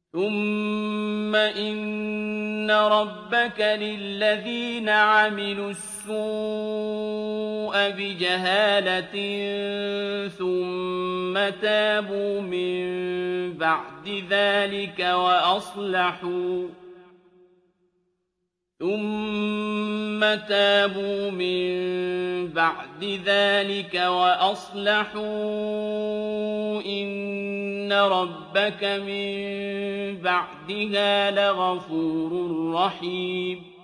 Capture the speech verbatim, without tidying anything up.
ثُمَّ إِنَّ رَبَّكَ لِلَّذِينَ عَمِلُوا السُّوءَ بِجَهَالَةٍ ثُمَّ تَابُوا مِن بَعْدِ ذَٰلِكَ وَأَصْلَحُوا ثُمَّ تَابُوا مِن بَعْدِ ذَٰلِكَ وَأَصْلَحُوا إِنَّ رَبَّكَ مِن بَعْدِهَا لَغَفُورٌ رَّحِيمٌ